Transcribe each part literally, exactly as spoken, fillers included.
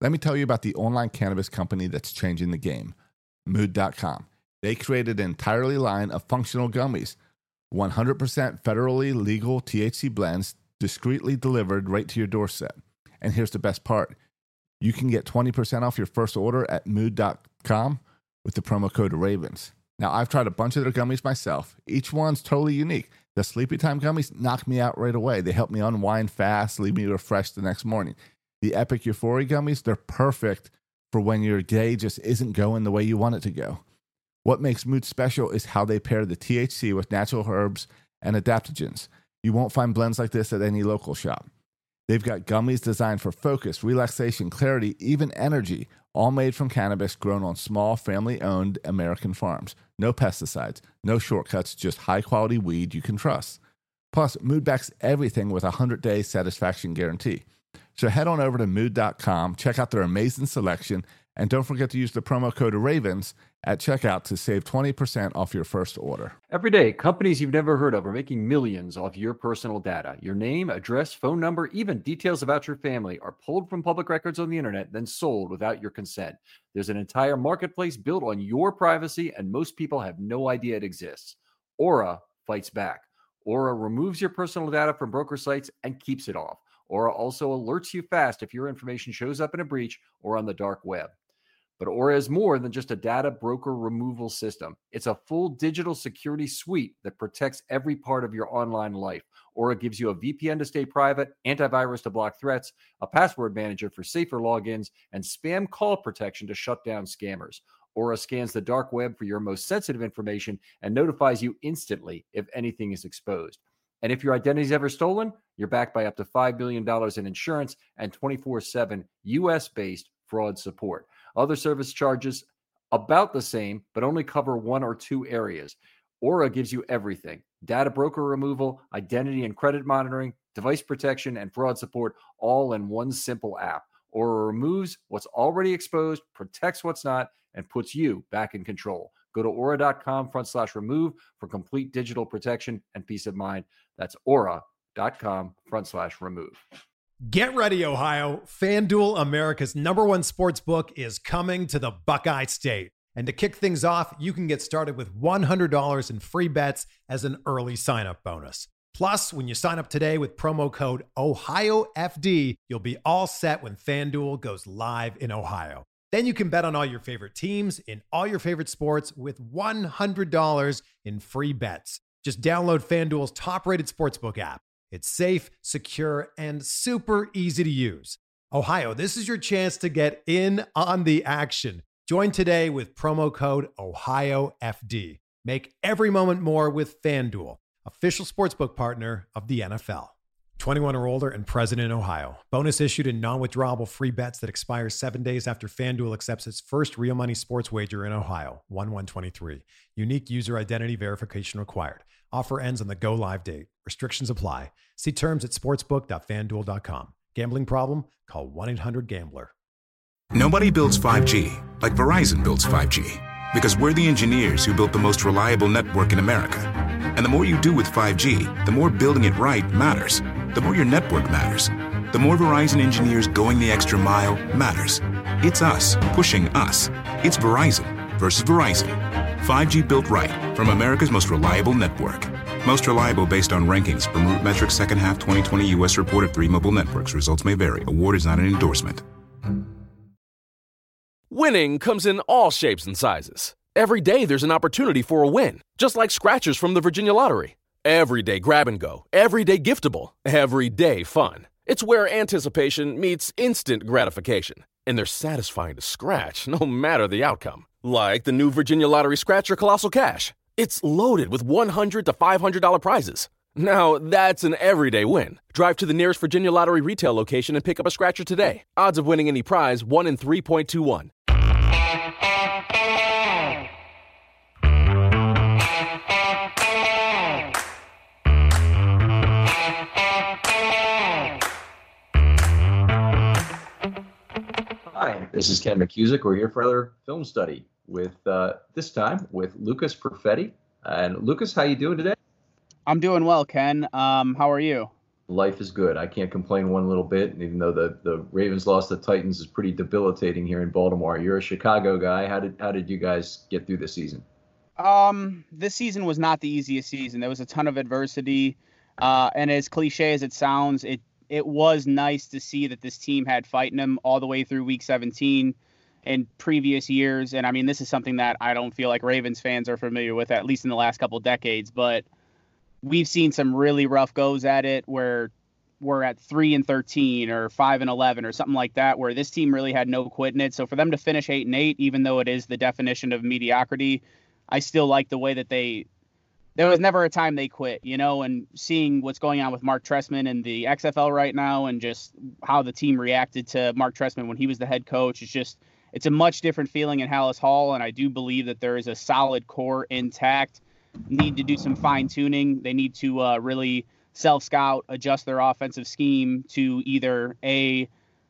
Let me tell you about the online cannabis company that's changing the game, mood dot com. They created an entirely line of functional gummies, one hundred percent federally legal T H C blends discreetly delivered right to your doorstep. And here's the best part. You can get twenty percent off your first order at mood dot com with the promo code RAVENS. Now, I've tried a bunch of their gummies myself. Each one's totally unique. The Sleepy Time gummies knock me out right away. They help me unwind fast, leave me refreshed the next morning. The Epic Euphoria gummies, they're perfect for when your day just isn't going the way you want it to go. What makes Mood special is how they pair the T H C with natural herbs and adaptogens. You won't find blends like this at any local shop. They've got gummies designed for focus, relaxation, clarity, even energy, all made from cannabis grown on small, family-owned American farms. No pesticides, no shortcuts, just high-quality weed you can trust. Plus, Mood backs everything with a hundred-day satisfaction guarantee. So head on over to mood dot com, check out their amazing selection, and don't forget to use the promo code RAVENS at checkout to save twenty percent off your first order. Every day, companies you've never heard of are making millions off your personal data. Your name, address, phone number, even details about your family are pulled from public records on the internet, then sold without your consent. There's an entire marketplace built on your privacy, and most people have no idea it exists. Aura fights back. Aura removes your personal data from broker sites and keeps it off. Aura also alerts you fast if your information shows up in a breach or on the dark web. But Aura is more than just a data broker removal system. It's a full digital security suite that protects every part of your online life. Aura gives you a V P N to stay private, antivirus to block threats, a password manager for safer logins, and spam call protection to shut down scammers. Aura scans the dark web for your most sensitive information and notifies you instantly if anything is exposed. And if your identity is ever stolen, you're backed by up to five billion dollars in insurance and twenty-four seven U S-based fraud support. Other service charges about the same, but only cover one or two areas. Aura gives you everything: data broker removal, identity and credit monitoring, device protection, and fraud support, all in one simple app. Aura removes what's already exposed, protects what's not, and puts you back in control. Go to aura.com front slash remove for complete digital protection and peace of mind. That's aura.com front slash remove. Get ready, Ohio. FanDuel, America's number one sports book, is coming to the Buckeye State. And to kick things off, you can get started with one hundred dollars in free bets as an early sign-up bonus. Plus, when you sign up today with promo code Ohio F D, you'll be all set when FanDuel goes live in Ohio. Then you can bet on all your favorite teams in all your favorite sports with one hundred dollars in free bets. Just download FanDuel's top-rated sportsbook app. It's safe, secure, and super easy to use. Ohio, this is your chance to get in on the action. Join today with promo code Ohio F D. Make every moment more with FanDuel, official sportsbook partner of the N F L. twenty-one or older and present in Ohio. Bonus issued in non-withdrawable free bets that expire seven days after FanDuel accepts its first real money sports wager in Ohio. one one twenty-three. Unique user identity verification required. Offer ends on the go live date. Restrictions apply. See terms at sportsbook dot fan duel dot com. Gambling problem? Call one eight hundred gambler. Nobody builds five G like Verizon builds five G, because we're the engineers who built the most reliable network in America. And the more you do with five G, the more building it right matters. The more your network matters. The more Verizon engineers going the extra mile matters. It's us pushing us. It's Verizon versus Verizon. five G built right from America's most reliable network. Most reliable based on rankings from RootMetrics second half twenty twenty U S report of three mobile networks. Results may vary. Award is not an endorsement. Winning comes in all shapes and sizes. Every day there's an opportunity for a win, just like scratchers from the Virginia Lottery. Every day grab and go, every day giftable, every day fun. It's where anticipation meets instant gratification. And they're satisfying to scratch, no matter the outcome. Like the new Virginia Lottery Scratcher Colossal Cash. It's loaded with one hundred to five hundred dollars prizes. Now, that's an everyday win. Drive to the nearest Virginia Lottery retail location and pick up a scratcher today. Odds of winning any prize, one in three point two one. Hi, this is Ken McCusick. We're here for another film study with, uh, this time, with Lucas Perfetti. And Lucas, how you doing today? I'm doing well, Ken. Um, how are you? life is good. I can't complain one little bit. Even though the, the Ravens lost to the Titans is pretty debilitating here in Baltimore. You're a Chicago guy. How did how did you guys get through this season? Um, this season was not the easiest season. There was a ton of adversity. Uh, and as cliche as it sounds, it it was nice to see that this team had fight in them all the way through week seventeen in previous years. And I mean, this is something that I don't feel like Ravens fans are familiar with, at least in the last couple decades. But we've seen some really rough goes at it where we're at three and thirteen or five and eleven or something like that, where this team really had no quit in it. So for them to finish eight and eight, even though it is the definition of mediocrity, I still like the way that they, there was never a time they quit, you know, and seeing what's going on with Mark Trestman and the X F L right now and just how the team reacted to Mark Trestman when he was the head coach, it's just, it's a much different feeling in Hallis Hall. And I do believe that there is a solid core intact. Need to do some fine tuning. They need to uh, really self-scout, adjust their offensive scheme to either a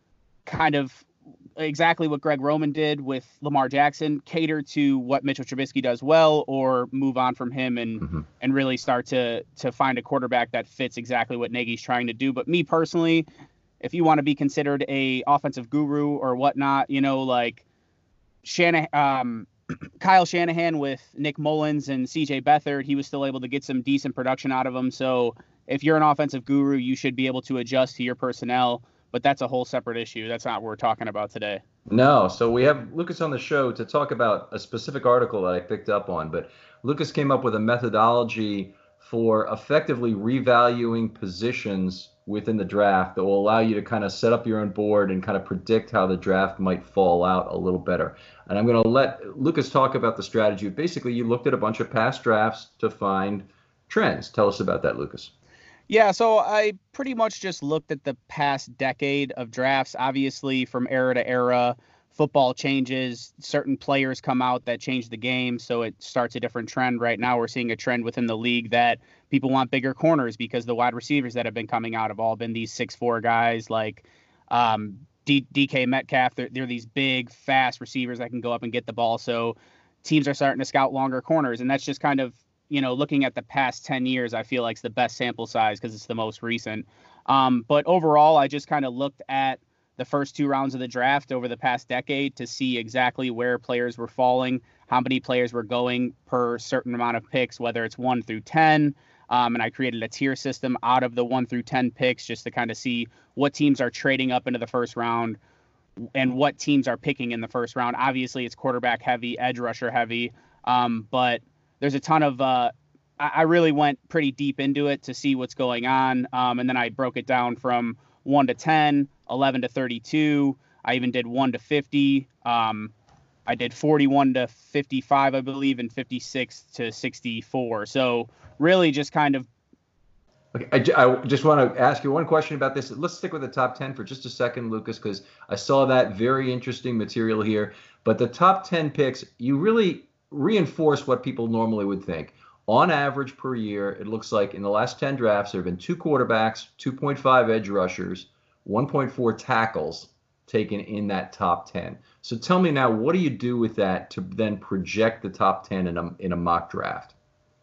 kind of exactly what Greg Roman did with Lamar Jackson, cater to what Mitchell Trubisky does well, or move on from him and mm-hmm. and really start to to find a quarterback that fits exactly what Nagy's trying to do. But me personally, if you want to be considered a offensive guru or whatnot, you know, like Shanahan, um, Kyle Shanahan with Nick Mullins and C J Beathard, he was still able to get some decent production out of them. So if you're an offensive guru, you should be able to adjust to your personnel. But that's a whole separate issue. That's not what we're talking about today. No. So we have Lucas on the show to talk about a specific article that I picked up on. But Lucas came up with a methodology for effectively revaluing positions within the draft that will allow you to kind of set up your own board and kind of predict how the draft might fall out a little better. And I'm going to let Lucas talk about the strategy. Basically, you looked at a bunch of past drafts to find trends. Tell us about that, Lucas. Yeah, so I pretty much just looked at the past decade of drafts. Obviously, from era to era, football changes. Certain players come out that change the game, so it starts a different trend. Right now, we're seeing a trend within the league that people want bigger corners because the wide receivers that have been coming out have all been these six four guys like um, D- DK Metcalf. They're, they're these big, fast receivers that can go up and get the ball. So teams are starting to scout longer corners, and that's just kind of, you know, looking at the past ten years, I feel like it's the best sample size because it's the most recent. Um, but overall, I just kind of looked at the first two rounds of the draft over the past decade to see exactly where players were falling, how many players were going per certain amount of picks, whether it's one through ten. Um, and I created a tier system out of the one through ten picks just to kind of see what teams are trading up into the first round and what teams are picking in the first round. Obviously, it's quarterback heavy, edge rusher heavy, um, but there's a ton of, uh, I, I really went pretty deep into it to see what's going on. Um, and then I broke it down from one to ten, eleven to thirty-two. I even did one to fifty. Um, I did forty-one to fifty-five, I believe, and fifty-six to sixty-four. So really just kind of. Okay, I, I just want to ask you one question about this. Let's stick with the top ten for just a second, Lucas, because I saw that very interesting material here. But the top ten picks, you really reinforce what people normally would think. On average per year, it looks like in the last ten drafts, there have been two quarterbacks, two point five edge rushers, one point four tackles taken in that top ten. So tell me now, what do you do with that to then project the top ten in a, in a mock draft?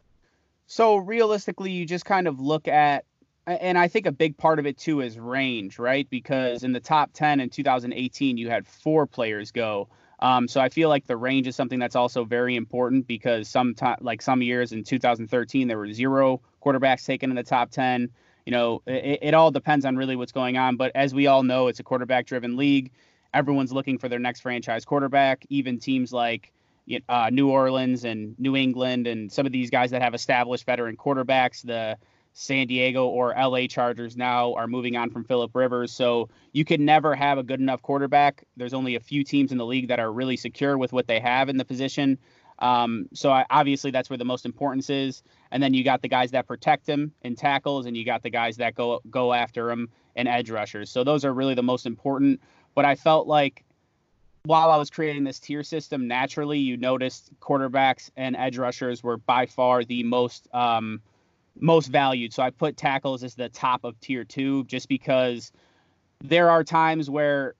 So realistically, you just kind of look at, and I think a big part of it too is range, right? Because in the top ten in two thousand eighteen, you had four players go. Um, so I feel like the range is something that's also very important because some time, like some years in two thousand thirteen, there were zero quarterbacks taken in the top ten. You know, it, it all depends on really what's going on. But as we all know, it's a quarterback-driven league. Everyone's looking for their next franchise quarterback. Even teams like uh, New Orleans and New England and some of these guys that have established veteran quarterbacks, the San Diego or L A Chargers now are moving on from Phillip Rivers. So you can never have a good enough quarterback. There's only a few teams in the league that are really secure with what they have in the position. Um, so I, obviously that's where the most importance is. And then you got the guys that protect him in tackles, and you got the guys that go go after him in edge rushers. So those are really the most important. But I felt like while I was creating this tier system, naturally you noticed quarterbacks and edge rushers were by far the most um, most valued. So I put tackles as the top of tier two, just because there are times where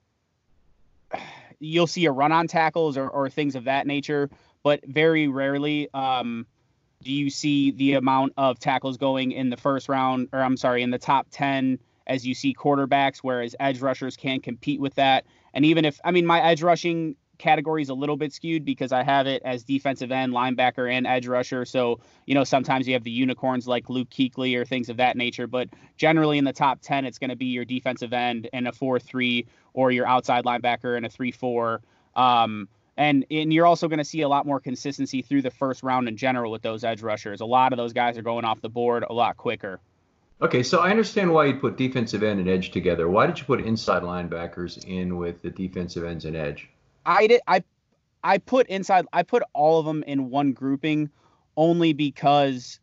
you'll see a run on tackles or, or things of that nature, but very rarely um, Do you see the amount of tackles going in the first round, or I'm sorry, in the top ten as you see quarterbacks, whereas edge rushers can't compete with that? And even if, I mean, my edge rushing category is a little bit skewed because I have it as defensive end, linebacker, and edge rusher. So, you know, sometimes you have the unicorns like Luke Kuechly or things of that nature. But generally in the top ten, it's going to be your defensive end and a four three, or your outside linebacker and a three four. Um, And and you're also going to see a lot more consistency through the first round in general with those edge rushers. A lot of those guys are going off the board a lot quicker. Okay, so I understand why you'd put defensive end and edge together. Why did you put inside linebackers in with the defensive ends and edge? I did. I I put inside. I put all of them in one grouping, only because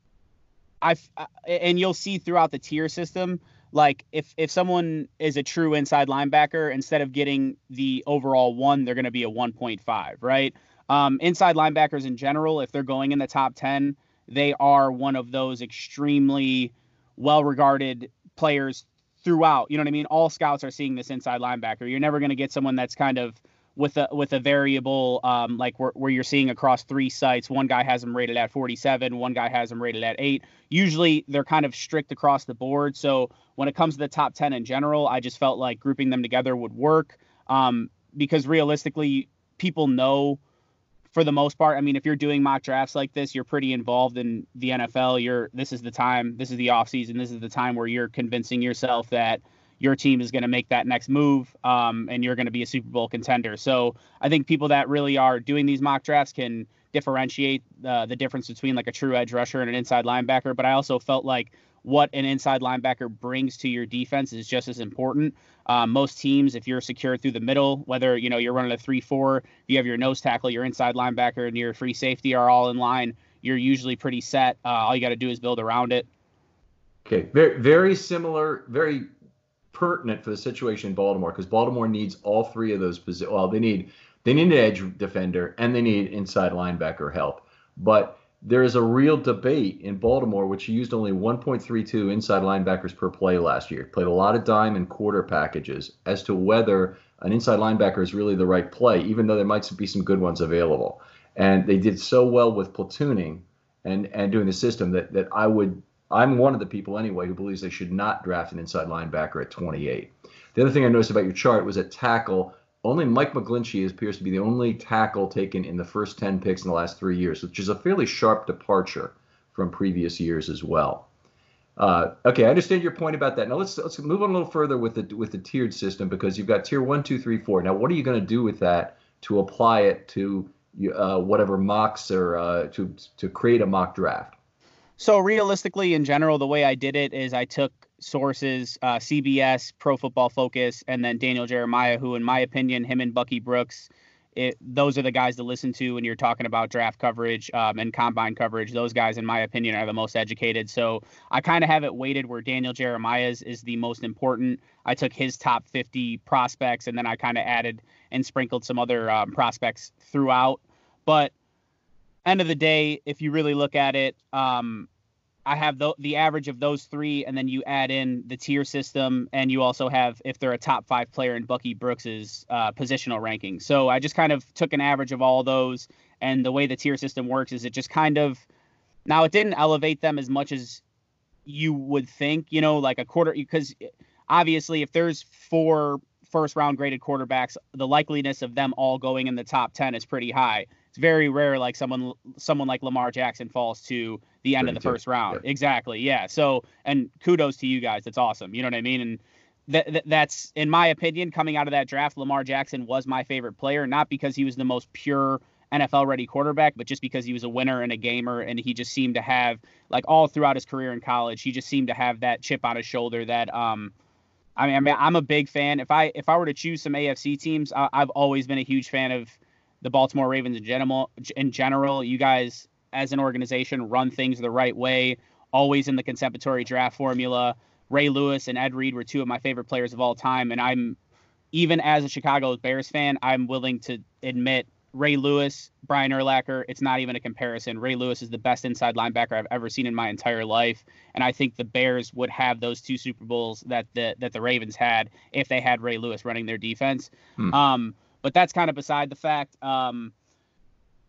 I and you'll see throughout the tier system. Like if, if someone is a true inside linebacker, instead of getting the overall one, they're going to be a one point five, right? Um, inside linebackers in general, if they're going in the top ten, they are one of those extremely well-regarded players throughout. You know what I mean? All scouts are seeing this inside linebacker. You're never going to get someone that's kind of with a with a variable um, like where, where you're seeing across three sites. One guy has them rated at forty-seven, one guy has them rated at eight. Usually they're kind of strict across the board. So when it comes to the top ten in general, I just felt like grouping them together would work um, because realistically, people know for the most part. I mean, if you're doing mock drafts like this, you're pretty involved in the N F L. You're this is the time, this is the offseason, this is the time where you're convincing yourself that your team is going to make that next move um, and you're going to be a Super Bowl contender. So I think people that really are doing these mock drafts can differentiate uh, the difference between like a true edge rusher and an inside linebacker. But I also felt like what an inside linebacker brings to your defense is just as important. Um, most teams, if you're secure through the middle, whether, you know, you're running a three four, you have your nose tackle, your inside linebacker, and your free safety are all in line, you're usually pretty set. Uh, all you got to do is build around it. Okay, very, very similar, very pertinent for the situation in Baltimore, because Baltimore needs all three of those positions. Well, they need they need an edge defender and they need inside linebacker help. But there is a real debate in Baltimore, which used only one point three two inside linebackers per play last year. Played a lot of dime and quarter packages, as to whether an inside linebacker is really the right play, even though there might be some good ones available. And they did so well with platooning and and doing the system that that I would. I'm one of the people anyway who believes they should not draft an inside linebacker at twenty-eight. The other thing I noticed about your chart was at tackle, only Mike McGlinchey appears to be the only tackle taken in the first ten picks in the last three years, which is a fairly sharp departure from previous years as well. Uh, okay, I understand your point about that. Now let's let's move on a little further with the with the tiered system, because you've got tier one, two, three, four. Now, what are you going to do with that to apply it to uh, whatever mocks or uh, to to create a mock draft? So realistically, in general, the way I did it is I took sources, uh, C B S, Pro Football Focus, and then Daniel Jeremiah, who, in my opinion, him and Bucky Brooks, it, those are the guys to listen to when you're talking about draft coverage um, and combine coverage. Those guys, in my opinion, are the most educated. So I kind of have it weighted where Daniel Jeremiah's is the most important. I took his top fifty prospects, and then I kind of added and sprinkled some other um, prospects throughout. But end of the day, if you really look at it, um, I have the, the average of those three, and then you add in the tier system, and you also have if they're a top five player in Bucky Brooks's uh, positional ranking. So I just kind of took an average of all those, and the way the tier system works is it just kind of now it didn't elevate them as much as you would think, you know, like a quarter, because obviously if there's four first round graded quarterbacks, the likeliness of them all going in the top ten is pretty high. It's very rare like someone someone like Lamar Jackson falls to the end of the first round. Yep. Exactly. Yeah. So, and kudos to you guys. That's awesome. You know what I mean? And that th- that's, in my opinion, coming out of that draft, Lamar Jackson was my favorite player, not because he was the most pure N F L ready quarterback, but just because he was a winner and a gamer. And he just seemed to have, like, all throughout his career in college, he just seemed to have that chip on his shoulder that, um, I mean, I mean, I'm a big fan. If I, if I were to choose some A F C teams, I, I've always been a huge fan of the Baltimore Ravens in general. In general, you guys as an organization run things the right way, always in the contemporary draft formula. Ray Lewis and Ed Reed were two of my favorite players of all time. And I'm, even as a Chicago Bears fan, I'm willing to admit Ray Lewis, Brian Urlacher, it's not even a comparison. Ray Lewis is the best inside linebacker I've ever seen in my entire life. And I think the Bears would have those two Super Bowls that the, that the Ravens had if they had Ray Lewis running their defense. Hmm. Um, But that's kind of beside the fact. Um,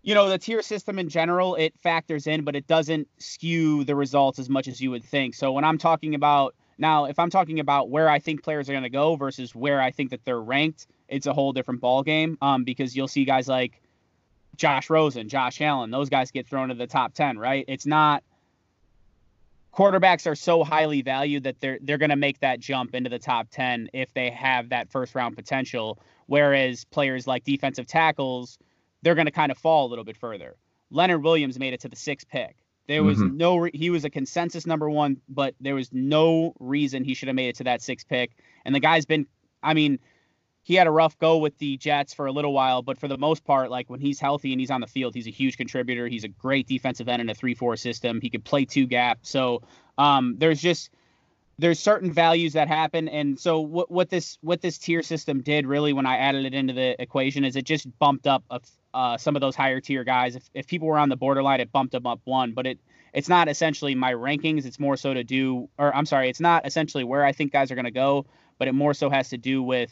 you know, the tier system in general, it factors in, but it doesn't skew the results as much as you would think. So when I'm talking about now, if I'm talking about where I think players are going to go versus where I think that they're ranked, it's a whole different ball game. Um, because you'll see guys like Josh Rosen, Josh Allen, those guys get thrown to the top ten, right? It's not. Quarterbacks are so highly valued that they're they're going to make that jump into the top ten if they have that first round potential. Whereas players like defensive tackles, they're going to kind of fall a little bit further. Leonard Williams made it to the sixth pick. There was mm-hmm. no, re- he was a consensus number one, but there was no reason he should have made it to that sixth pick. And the guy's been, I mean, he had a rough go with the Jets for a little while, but for the most part, like when he's healthy and he's on the field, he's a huge contributor. He's a great defensive end in a three four system. He could play two gap. So um, there's just, there's certain values that happen. And so what, what this, what this tier system did really, when I added it into the equation, is it just bumped up a, uh, some of those higher tier guys. If, if people were on the borderline, it bumped them up one, but it, it's not essentially my rankings. It's more so to do, or I'm sorry, it's not essentially where I think guys are going to go, but it more so has to do with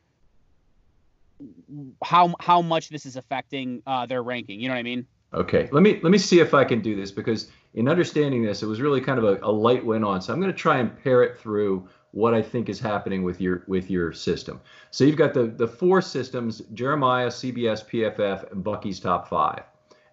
how, how much this is affecting uh, their ranking. You know what I mean? Okay, let me let me see if I can do this, because in understanding this, it was really kind of a, a light went on. So I'm going to try and pair it through what I think is happening with your with your system. So you've got the the four systems: Jeremiah, C B S, P F F, and Bucky's top five.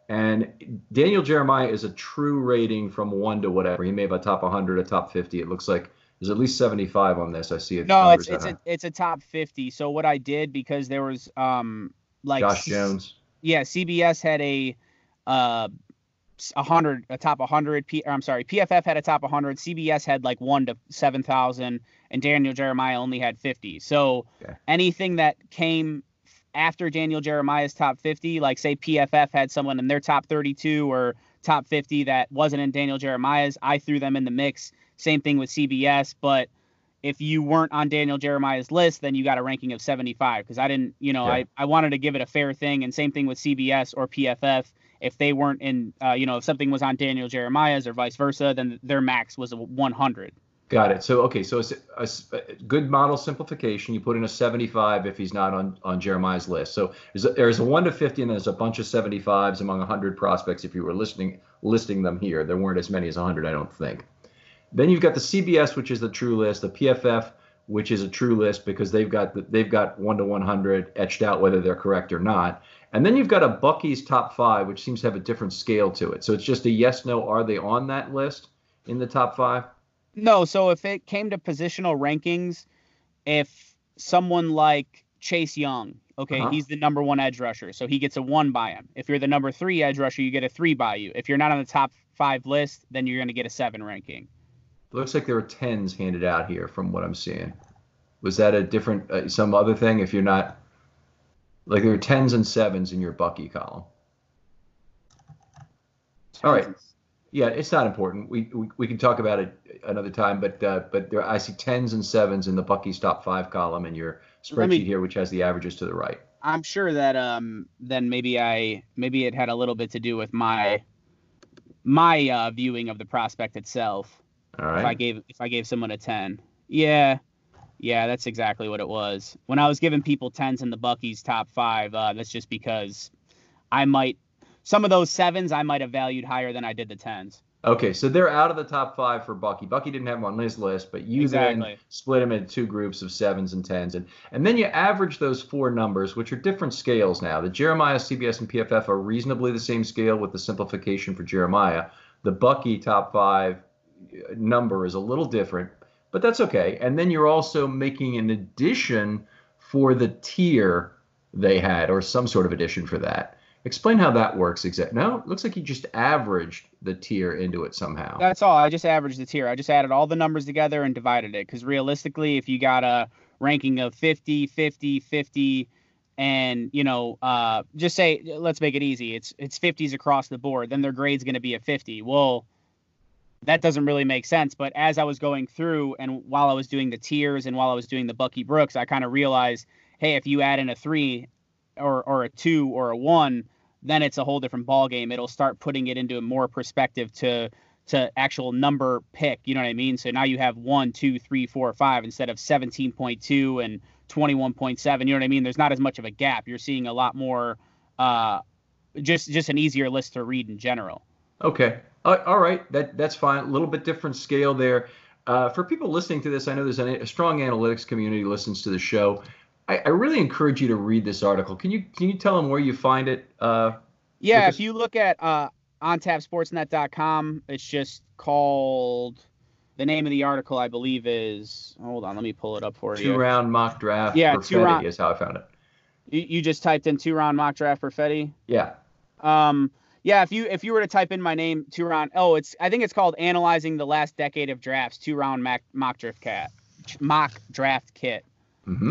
And Daniel Jeremiah is a true rating from one to whatever. He may have a top one hundred, a top fifty. It looks like there's at least seventy-five on this. I see it. No, it's it's a it's a top fifty. So what I did, because there was um like Josh Jones. Yeah, C B S had a uh one hundred, a top one hundred. P, or I'm sorry, P F F had a top one hundred. C B S had like one to seven thousand, and Daniel Jeremiah only had fifty. So okay. Anything that came after Daniel Jeremiah's top fifty, like say P F F had someone in their top thirty-two or top fifty that wasn't in Daniel Jeremiah's, I threw them in the mix. Same thing with C B S, but if you weren't on Daniel Jeremiah's list, then you got a ranking of seventy-five, because I didn't, you know, yeah. I, I wanted to give it a fair thing. And same thing with C B S or P F F. If they weren't in, uh, you know, if something was on Daniel Jeremiah's or vice versa, then their max was a one hundred. Got it. So, okay, so it's a, a good model simplification. You put in a seventy-five if he's not on, on Jeremiah's list. So there's a, there's a one to fifty, and there's a bunch of seventy-fives among one hundred prospects if you were listing listing them here. There weren't as many as one hundred, I don't think. Then you've got the C B S, which is the true list, the P F F, which is a true list because they've got the, they've got one to one hundred etched out whether they're correct or not. And then you've got a Bucky's top five, which seems to have a different scale to it. So it's just a yes, no, are they on that list in the top five? No. So if it came to positional rankings, if someone like Chase Young, okay, uh-huh. he's the number one edge rusher, so he gets a one by him. If you're the number three edge rusher, you get a three by you. If you're not on the top five list, then you're going to get a seven ranking. Looks like there were tens handed out here from what I'm seeing. Was that a different, uh, some other thing? If you're not, like there were tens and sevens in your Bucky column. All right. Yeah, it's not important. We we, we can talk about it another time, but uh, but there I see tens and sevens in the Bucky's top five column in your spreadsheet me, here, which has the averages to the right. I'm sure that um then maybe I maybe it had a little bit to do with my my uh, viewing of the prospect itself. All right. If I gave if I gave someone a ten. Yeah. Yeah, that's exactly what it was. When I was giving people tens in the Bucky's top five, uh, that's just because I might some of those sevens I might have valued higher than I did the tens. Okay, so they're out of the top five for Bucky. Bucky didn't have them on his list, but you exactly. then split them into two groups of sevens and tens. And, and then you average those four numbers, which are different scales now. The Jeremiah, C B S, and P F F are reasonably the same scale with the simplification for Jeremiah. The Bucky top five number is a little different, but that's okay. And then you're also making an addition for the tier they had, or some sort of addition for that. Explain how that works exactly. No, it looks like you just averaged the tier into it somehow. That's all. I just averaged the tier. I just added all the numbers together and divided it. Because realistically, if you got a ranking of fifty, fifty, fifty, and, you know, uh, just say, let's make it easy. It's it's fifties across the board. Then their grade's going to be a fifty. Well, that doesn't really make sense. But as I was going through and while I was doing the tiers and while I was doing the Bucky Brooks, I kind of realized, hey, if you add in a three or or a two or a one, then it's a whole different ball game. It'll start putting it into a more perspective to to actual number pick. You know what I mean? So now you have one, two, three, four, five instead of seventeen point two and twenty-one point seven. You know what I mean? There's not as much of a gap. You're seeing a lot more. Uh, just just an easier list to read in general. Okay. Uh, all right. That that's fine. A little bit different scale there. Uh, for people listening to this, I know there's a, a strong analytics community listens to the show. I, I really encourage you to read this article. Can you can you tell them where you find it? Uh, yeah, Lucas? If you look at uh, on tap sportsnet dot com, it's just called. The name of the article, I believe, is hold on. Let me pull it up for two you. Two round mock draft. Yeah, for two Fetty round is how I found it. You, you just typed in two round mock draft for Fetty. Yeah. Um. Yeah. If you if you were to type in my name, two round. Oh, it's I think it's called Analyzing the Last Decade of Drafts. Two round mock mock draft cat mock draft kit. Mm-hmm.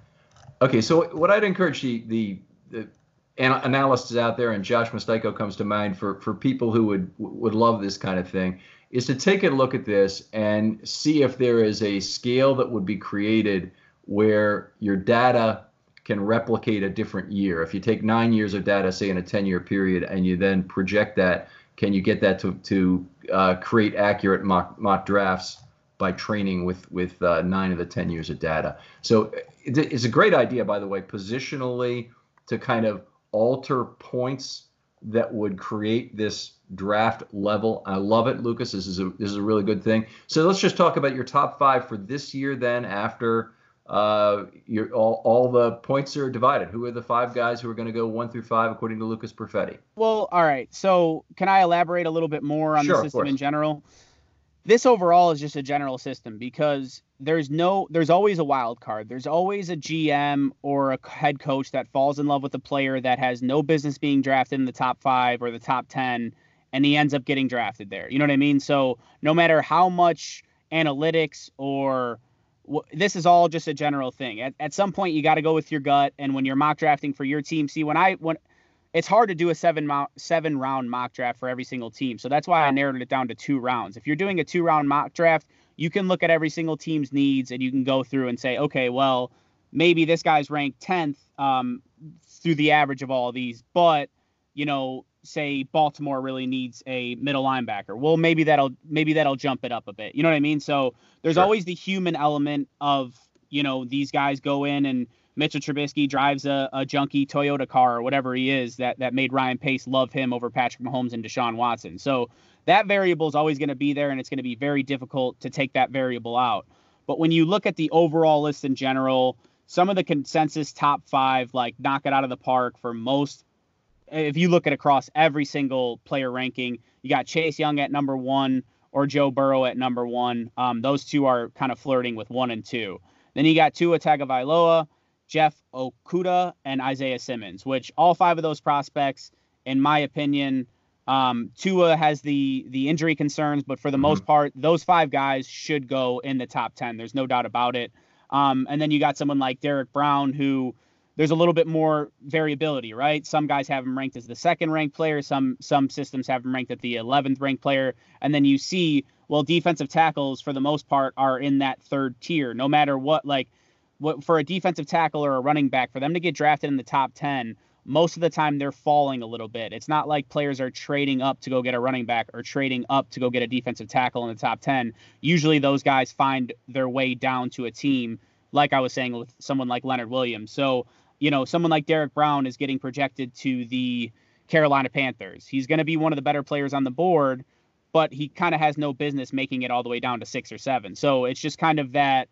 Okay. So what I'd encourage the the, the analysts out there, and Josh Mustiko comes to mind for for people who would would love this kind of thing, is to take a look at this and see if there is a scale that would be created where your data can replicate a different year. If you take nine years of data, say in a ten-year period, and you then project that, can you get that to to uh, create accurate mock, mock drafts by training with with uh, nine of the ten years of data? So it's a great idea, by the way, positionally to kind of alter points that would create this draft level. I love it, Lucas. This is a this is a really good thing. So let's just talk about your top five for this year. Then after uh, your all all the points are divided, who are the five guys who are going to go one through five according to Lucas Perfetti? Well, all right. So can I elaborate a little bit more on Sure, the of system course. in general? This overall is just a general system because there's no there's always a wild card. There's always a G M or a head coach that falls in love with a player that has no business being drafted in the top five or the top ten, and he ends up getting drafted there. You know what I mean? So no matter how much analytics or w- this is all just a general thing. At, at some point, you got to go with your gut. And when you're mock drafting for your team, see, when I when it's hard to do a seven mo- seven round mock draft for every single team. So that's why I narrowed it down to two rounds. If you're doing a two round mock draft, you can look at every single team's needs and you can go through and say, okay, well, maybe this guy's ranked tenth um, through the average of all of these, but you know, say Baltimore really needs a middle linebacker. Well, maybe that'll maybe that'll jump it up a bit. You know what I mean? So there's Sure. always the human element of, you know, these guys go in and Mitchell Trubisky drives a, a junky Toyota car or whatever he is that that made Ryan Pace love him over Patrick Mahomes and Deshaun Watson. So that variable is always going to be there, and it's going to be very difficult to take that variable out. But when you look at the overall list in general, some of the consensus top five, like knock it out of the park for most. If you look at across every single player ranking, you got Chase Young at number one or Joe Burrow at number one. Um, those two are kind of flirting with one and two. Then you got Tua Tagovailoa, Jeff Okudah, and Isaiah Simmons, which all five of those prospects, in my opinion, um, Tua has the the injury concerns, but for the mm-hmm. most part, those five guys should go in the top ten. There's no doubt about it. Um, and then you got someone like Derek Brown, who there's a little bit more variability, right? Some guys have him ranked as the second ranked player. Some some systems have him ranked at the eleventh ranked player. And then you see, well, defensive tackles for the most part are in that third tier, no matter what, like what for a defensive tackle or a running back, for them to get drafted in the top ten, most of the time they're falling a little bit. It's not like players are trading up to go get a running back or trading up to go get a defensive tackle in the top ten. Usually those guys find their way down to a team, like I was saying with someone like Leonard Williams. So, you know, someone like Derek Brown is getting projected to the Carolina Panthers. He's going to be one of the better players on the board, but he kind of has no business making it all the way down to six or seven. So it's just kind of that,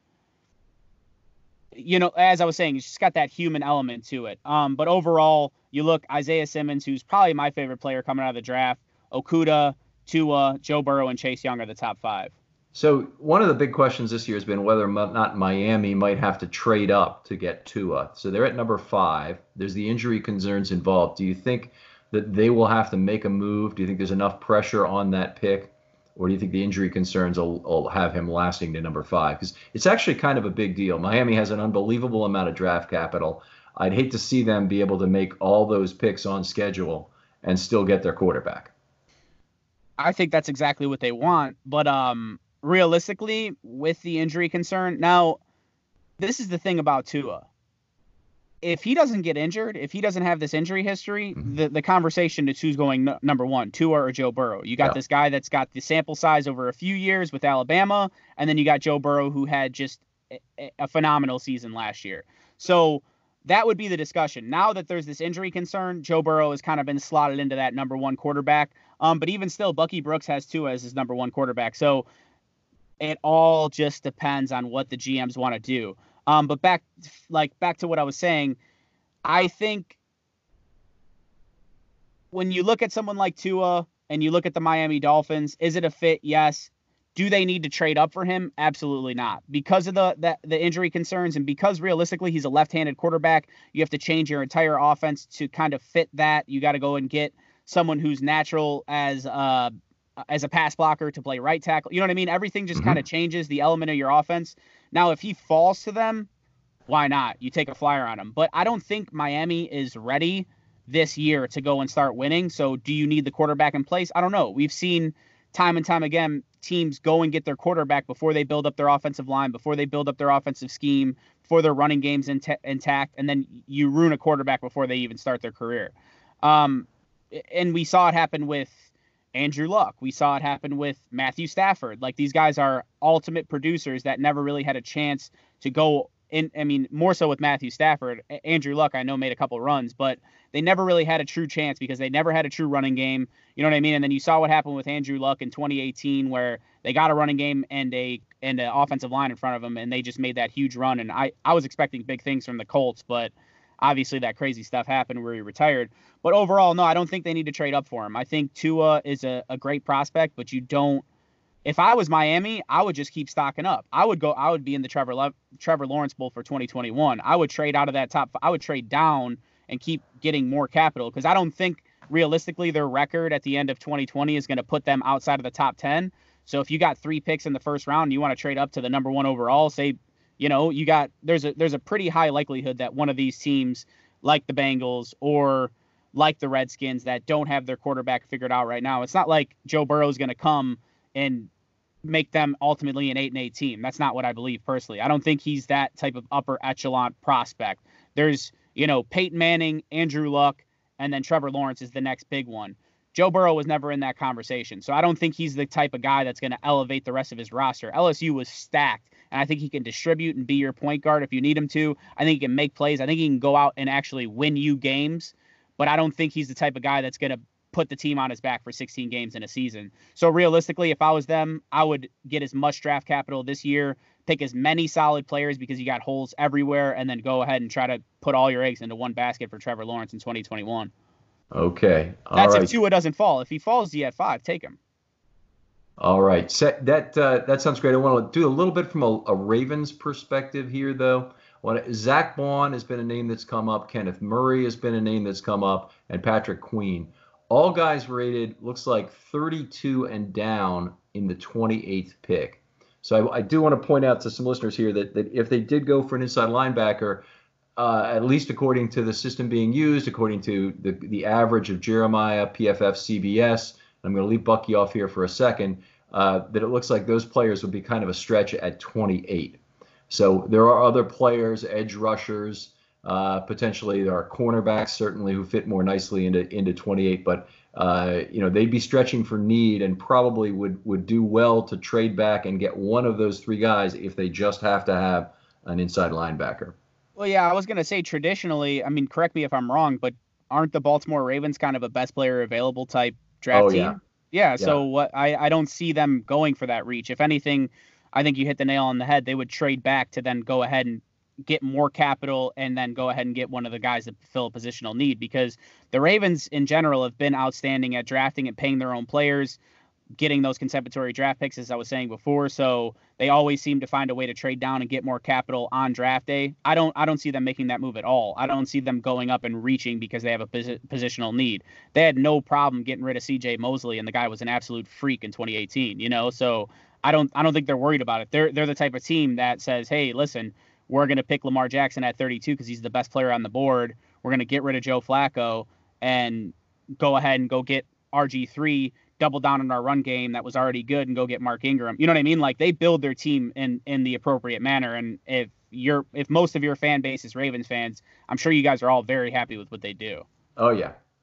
you know, as I was saying, it's just got that human element to it. Um, but overall, you look, Isaiah Simmons, who's probably my favorite player coming out of the draft, Okudah, Tua, Joe Burrow, and Chase Young are the top five. So one of the big questions this year has been whether or not Miami might have to trade up to get Tua. So they're at number five. There's the injury concerns involved. Do you think that they will have to make a move? Do you think there's enough pressure on that pick? Or do you think the injury concerns will, will have him lasting to number five? Because it's actually kind of a big deal. Miami has an unbelievable amount of draft capital. I'd hate to see them be able to make all those picks on schedule and still get their quarterback. I think that's exactly what they want. But um, realistically, with the injury concern, now, this is the thing about Tua. If he doesn't get injured, if he doesn't have this injury history, mm-hmm. the, the conversation is who's going n- number one, Tua or Joe Burrow. You got yeah. this guy that's got the sample size over a few years with Alabama, and then you got Joe Burrow, who had just a, a phenomenal season last year. So that would be the discussion. Now that there's this injury concern, Joe Burrow has kind of been slotted into that number one quarterback. Um, but even still, Bucky Brooks has Tua as his number one quarterback. So it all just depends on what the G Ms want to do. Um, but back, like back to what I was saying, I think when you look at someone like Tua and you look at the Miami Dolphins, is it a fit? Yes. Do they need to trade up for him? Absolutely not. Because of the, the the injury concerns and because realistically he's a left-handed quarterback, you have to change your entire offense to kind of fit that. You got to go and get someone who's natural as uh as a pass blocker to play right tackle. You know what I mean? Everything just mm-hmm. kind of changes the element of your offense. Now, if he falls to them, why not? You take a flyer on him. But I don't think Miami is ready this year to go and start winning. So do you need the quarterback in place? I don't know. We've seen time and time again teams go and get their quarterback before they build up their offensive line, before they build up their offensive scheme, before their running game's in t- intact, and then you ruin a quarterback before they even start their career. Um, and we saw it happen with Andrew Luck. We saw it happen with Matthew Stafford. Like, these guys are ultimate producers that never really had a chance to go in. I mean, more so with Matthew Stafford. Andrew Luck, I know, made a couple runs, but they never really had a true chance because they never had a true running game. You know what I mean? And then you saw what happened with Andrew Luck in twenty eighteen, where they got a running game and a and an offensive line in front of them, and they just made that huge run. And I, I was expecting big things from the Colts, but obviously that crazy stuff happened where he retired. But overall, no, I don't think they need to trade up for him. I think Tua is a, a great prospect, but you don't. If I was Miami, I would just keep stocking up. I would go. I would be in the Trevor Le- Trevor Lawrence Bowl for twenty twenty-one. I would trade out of that top. I would trade down and keep getting more capital because I don't think realistically their record at the end of twenty twenty is going to put them outside of the top ten. So if you got three picks in the first round and you want to trade up to the number one overall, say, you know, you got there's a there's a pretty high likelihood that one of these teams like the Bengals or like the Redskins that don't have their quarterback figured out right now. It's not like Joe Burrow is going to come and make them ultimately an eight and eight team. That's not what I believe personally. I don't think he's that type of upper echelon prospect. There's, you know, Peyton Manning, Andrew Luck, and then Trevor Lawrence is the next big one. Joe Burrow was never in that conversation. So I don't think he's the type of guy that's going to elevate the rest of his roster. L S U was stacked, and I think he can distribute and be your point guard if you need him to. I think he can make plays. I think he can go out and actually win you games, but I don't think he's the type of guy that's going to put the team on his back for sixteen games in a season. So realistically, if I was them, I would get as much draft capital this year, pick as many solid players because you got holes everywhere, and then go ahead and try to put all your eggs into one basket for Trevor Lawrence in twenty twenty-one. Okay. All That's right. if Tua doesn't fall. If he falls to you at five, take him. All right. So that uh, that sounds great. I want to do a little bit from a, a Ravens perspective here, though. What, Zach Bond has been a name that's come up. Kenneth Murray has been a name that's come up, and Patrick Queen. All guys rated, looks like thirty-two and down in the twenty-eighth pick. So I, I do want to point out to some listeners here that, that if they did go for an inside linebacker, uh, at least according to the system being used, according to the, the average of Jeremiah, P F F, C B S, I'm going to leave Bucky off here for a second, uh, that it looks like those players would be kind of a stretch at twenty-eight. So there are other players, edge rushers, Uh, potentially there are cornerbacks certainly who fit more nicely into into twenty-eight, but uh, you know, they'd be stretching for need and probably would would do well to trade back and get one of those three guys if they just have to have an inside linebacker. Well, yeah, I was going to say traditionally, I mean, correct me if I'm wrong, but aren't the Baltimore Ravens kind of a best player available type draft oh, team? Yeah. Yeah, yeah. So what I, I don't see them going for that reach. If anything, I think you hit the nail on the head. They would trade back to then go ahead and get more capital and then go ahead and get one of the guys that fill a positional need, because the Ravens in general have been outstanding at drafting and paying their own players, getting those compensatory draft picks, as I was saying before. So they always seem to find a way to trade down and get more capital on draft day. I don't, I don't see them making that move at all. I don't see them going up and reaching because they have a posi- positional need. They had no problem getting rid of C J Mosley, and the guy was an absolute freak in twenty eighteen, you know? So I don't, I don't think they're worried about it. They're, they're the type of team that says, hey, listen, we're going to pick Lamar Jackson at thirty-two because he's the best player on the board. We're going to get rid of Joe Flacco and go ahead and go get R G three, double down on our run game that was already good, and go get Mark Ingram. You know what I mean? Like, they build their team in, in the appropriate manner. And if you're, if most of your fan base is Ravens fans, I'm sure you guys are all very happy with what they do. Oh, yeah.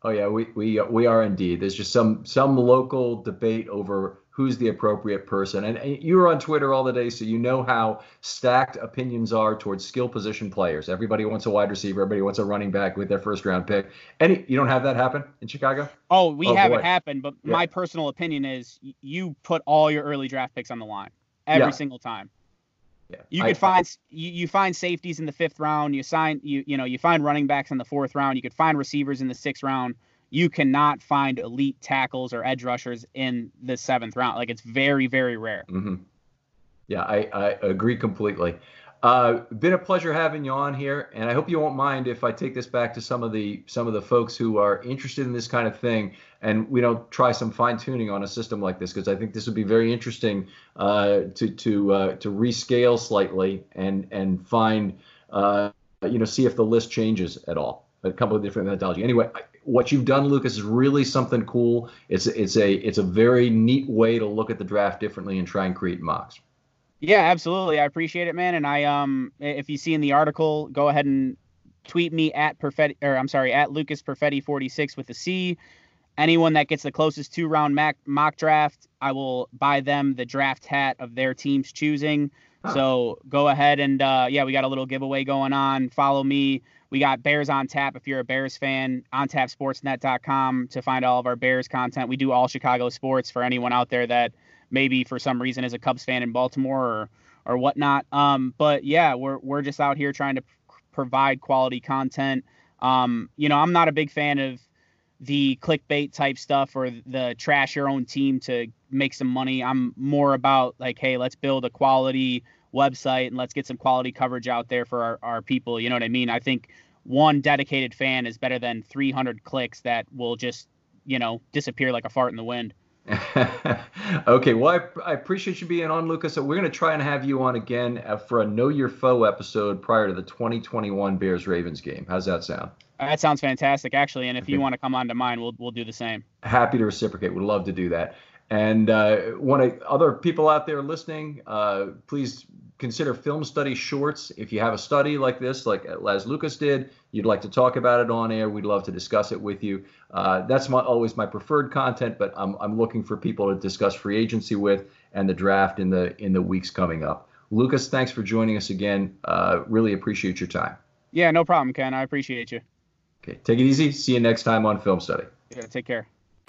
Oh yeah, we we we are indeed. There's just some some local debate over who's the appropriate person. And, and you're on Twitter all the day, so you know how stacked opinions are towards skill position players. Everybody wants a wide receiver. Everybody wants a running back with their first round pick. Any, you don't have that happen in Chicago? Oh, we oh, have boy. it happen. But yeah. my personal opinion is you put all your early draft picks on the line every yeah. single time. Yeah. You I, could find you, you find safeties in the fifth round. You sign you you know you find running backs in the fourth round. You could find receivers in the sixth round. You cannot find elite tackles or edge rushers in the seventh round. Like, it's very, very rare. Mm-hmm. Yeah, I, I agree completely. Uh, been a pleasure having you on here, and I hope you won't mind if I take this back to some of the some of the folks who are interested in this kind of thing, and we don't try some fine tuning on a system like this, because I think this would be very interesting uh, to to uh, to rescale slightly and and find uh, you know see if the list changes at all. A couple of different methodology. Anyway. I, What you've done, Lucas, is really something cool. It's it's a it's a very neat way to look at the draft differently and try and create mocks. Yeah, absolutely. I appreciate it, man. And I um, if you see in the article, go ahead and tweet me at Perfetti, or I'm sorry, at Lucas Perfetti forty-six with a C. Anyone that gets the closest two round mock, mock draft, I will buy them the draft hat of their team's choosing. Huh. So go ahead and uh, yeah, we got a little giveaway going on. Follow me. We got Bears on Tap if you're a Bears fan, on tap sports net dot com to find all of our Bears content. We do all Chicago sports for anyone out there that maybe for some reason is a Cubs fan in Baltimore or or whatnot. Um, but yeah, we're we're just out here trying to p- provide quality content. Um, you know, I'm not a big fan of the clickbait type stuff or the trash your own team to make some money. I'm more about like, hey, let's build a quality website and let's get some quality coverage out there for our, our people. You know what I mean? I think one dedicated fan is better than three hundred clicks that will just, you know, disappear like a fart in the wind. Okay, well, I, I appreciate you being on, Lucas. So we're going to try and have you on again for a Know Your Foe episode prior to the twenty twenty-one Bears-Ravens game. How's that sound? That sounds fantastic, actually. And if okay. you want to come on to mine, we'll we'll do the same. Happy to reciprocate. Would love to do that. And uh, one of other people out there listening, uh, please consider Film Study Shorts. If you have a study like this, like as Lucas did, you'd like to talk about it on air, we'd love to discuss it with you. Uh, that's my, always my preferred content, but I'm I'm looking for people to discuss free agency with and the draft in the in the weeks coming up. Lucas, thanks for joining us again. Uh, really appreciate your time. Yeah, no problem, Ken. I appreciate you. Okay, take it easy. See you next time on Film Study. Yeah, take care.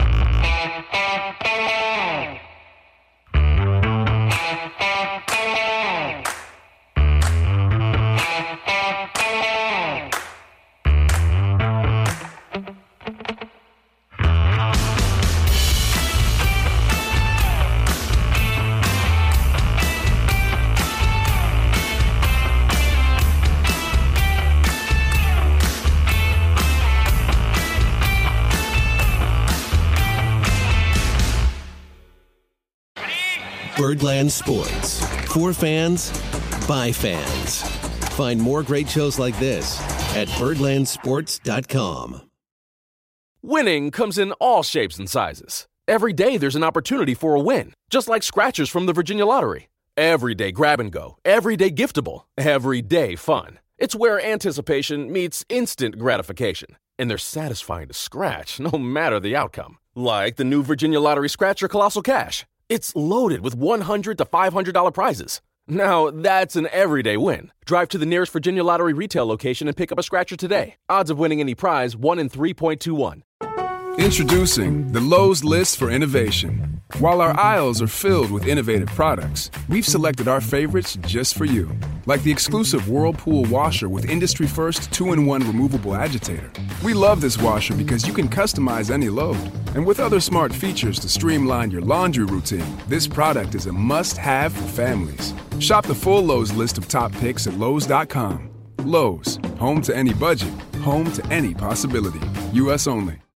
Birdland Sports. For fans, by fans. Find more great shows like this at birdland sports dot com. Winning comes in all shapes and sizes. Every day there's an opportunity for a win, just like scratchers from the Virginia Lottery. Every day grab and go, every day giftable, every day fun. It's where anticipation meets instant gratification. And they're satisfying to scratch, no matter the outcome. Like the new Virginia Lottery Scratcher Colossal Cash. It's loaded with one hundred to five hundred dollars prizes. Now, that's an everyday win. Drive to the nearest Virginia Lottery retail location and pick up a scratcher today. Odds of winning any prize, one in three point two one. Introducing the Lowe's List for Innovation. While our aisles are filled with innovative products, we've selected our favorites just for you. Like the exclusive Whirlpool washer with industry-first two in one removable agitator. We love this washer because you can customize any load. And with other smart features to streamline your laundry routine, this product is a must-have for families. Shop the full Lowe's list of top picks at Lowe's dot com. Lowe's, home to any budget, home to any possibility. U S only.